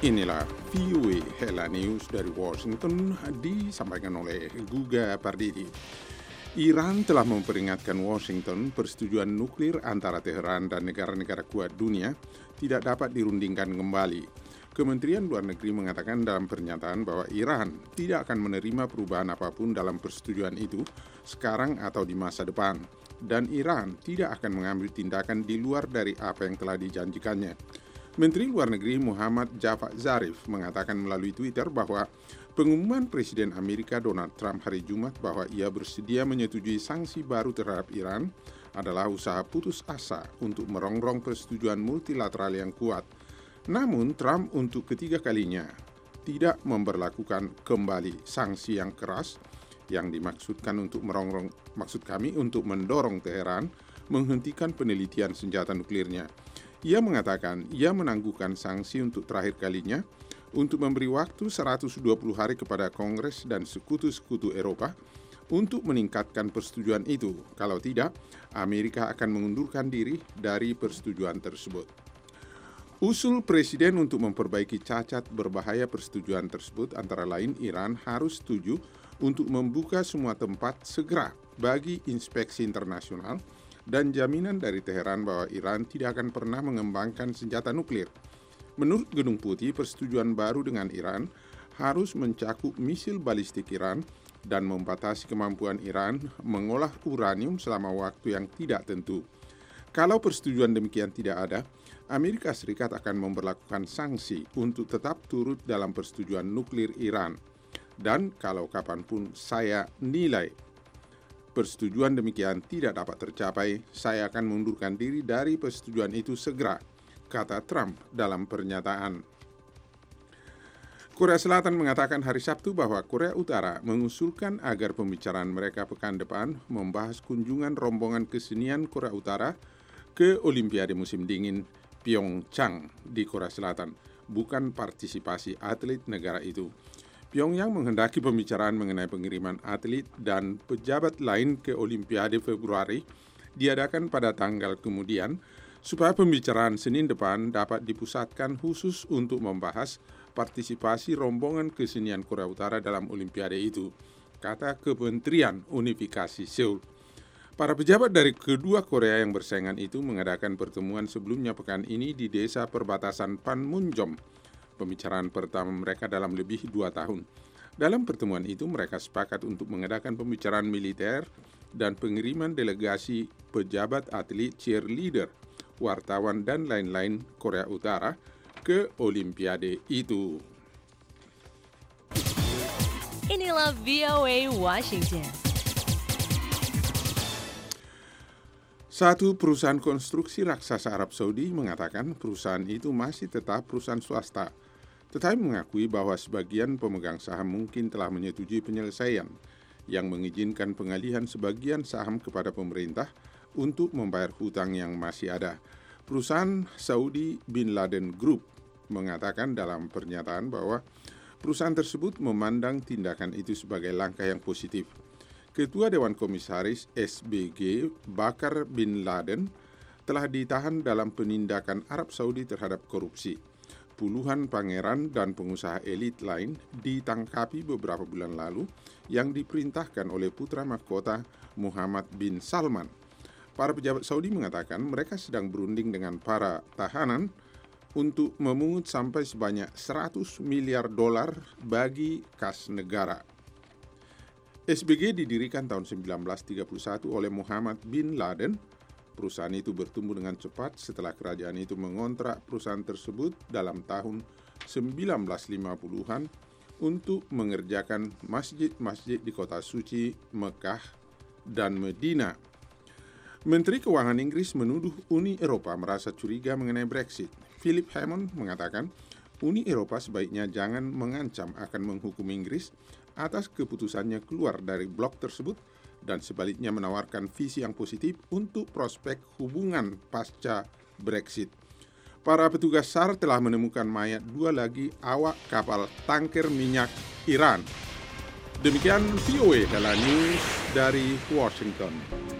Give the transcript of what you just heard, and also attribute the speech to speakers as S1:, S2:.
S1: Inilah VOA Hela News dari Washington disampaikan oleh Guga Pardidi. Iran telah memperingatkan Washington persetujuan nuklir antara Teheran dan negara-negara kuat dunia tidak dapat dirundingkan kembali. Kementerian Luar Negeri mengatakan dalam pernyataan bahwa Iran tidak akan menerima perubahan apapun dalam persetujuan itu sekarang atau di masa depan, dan Iran tidak akan mengambil tindakan di luar dari apa yang telah dijanjikannya. Menteri Luar Negeri Muhammad Javad Zarif mengatakan melalui Twitter bahwa pengumuman Presiden Amerika Donald Trump hari Jumat bahwa ia bersedia menyetujui sanksi baru terhadap Iran adalah usaha putus asa untuk merongrong persetujuan multilateral yang kuat. Namun Trump untuk ketiga kalinya tidak memberlakukan kembali sanksi yang keras yang dimaksudkan untuk untuk mendorong Teheran menghentikan penelitian senjata nuklirnya. Ia mengatakan ia menangguhkan sanksi untuk terakhir kalinya untuk memberi waktu 120 hari kepada Kongres dan sekutu-sekutu Eropa untuk meningkatkan persetujuan itu. Kalau tidak, Amerika akan mengundurkan diri dari persetujuan tersebut. Usul Presiden untuk memperbaiki cacat berbahaya persetujuan tersebut antara lain Iran harus setuju untuk membuka semua tempat segera bagi inspeksi internasional dan jaminan dari Teheran bahwa Iran tidak akan pernah mengembangkan senjata nuklir. Menurut Gedung Putih, persetujuan baru dengan Iran harus mencakup misil balistik Iran dan membatasi kemampuan Iran mengolah uranium selama waktu yang tidak tentu. Kalau persetujuan demikian tidak ada, Amerika Serikat akan memberlakukan sanksi untuk tetap turut dalam persetujuan nuklir Iran. Dan kalau kapanpun saya nilai persetujuan demikian tidak dapat tercapai, saya akan mengundurkan diri dari persetujuan itu segera, kata Trump dalam pernyataan. Korea Selatan mengatakan hari Sabtu bahwa Korea Utara mengusulkan agar pembicaraan mereka pekan depan membahas kunjungan rombongan kesenian Korea Utara ke Olimpiade musim dingin Pyeongchang di Korea Selatan, bukan partisipasi atlet negara itu. Pyongyang menghendaki pembicaraan mengenai pengiriman atlet dan pejabat lain ke Olimpiade Februari diadakan pada tanggal kemudian supaya pembicaraan Senin depan dapat dipusatkan khusus untuk membahas partisipasi rombongan kesenian Korea Utara dalam Olimpiade itu, kata Kementerian Unifikasi Seoul. Para pejabat dari kedua Korea yang bersaingan itu mengadakan pertemuan sebelumnya pekan ini di desa perbatasan Panmunjom. Pembicaraan pertama mereka dalam lebih 2 tahun. Dalam pertemuan itu mereka sepakat untuk mengadakan pembicaraan militer dan pengiriman delegasi pejabat atlet, cheerleader, wartawan dan lain-lain Korea Utara ke Olimpiade itu.
S2: Inilah VOA Washington.
S1: Satu perusahaan konstruksi raksasa Arab Saudi mengatakan perusahaan itu masih tetap perusahaan swasta, tetapi mengakui bahwa sebagian pemegang saham mungkin telah menyetujui penyelesaian yang mengizinkan pengalihan sebagian saham kepada pemerintah untuk membayar hutang yang masih ada. Perusahaan Saudi Bin Laden Group mengatakan dalam pernyataan bahwa perusahaan tersebut memandang tindakan itu sebagai langkah yang positif. Ketua Dewan Komisaris SBG Bakar Bin Laden telah ditahan dalam penindakan Arab Saudi terhadap korupsi. Puluhan pangeran dan pengusaha elit lain ditangkapi beberapa bulan lalu yang diperintahkan oleh putra mahkota Muhammad bin Salman. Para pejabat Saudi mengatakan mereka sedang berunding dengan para tahanan untuk memungut sampai sebanyak $100 miliar bagi kas negara. SBG didirikan tahun 1931 oleh Muhammad bin Laden. Perusahaan itu bertumbuh dengan cepat setelah kerajaan itu mengontrak perusahaan tersebut dalam tahun 1950-an untuk mengerjakan masjid-masjid di kota suci Mekah dan Medina. Menteri Keuangan Inggris menuduh Uni Eropa merasa curiga mengenai Brexit. Philip Hammond mengatakan Uni Eropa sebaiknya jangan mengancam akan menghukum Inggris atas keputusannya keluar dari blok tersebut dan sebaliknya menawarkan visi yang positif untuk prospek hubungan pasca Brexit. Para petugas SAR telah menemukan mayat 2 lagi awak kapal tanker minyak Iran. Demikian VOA Hela News dari Washington.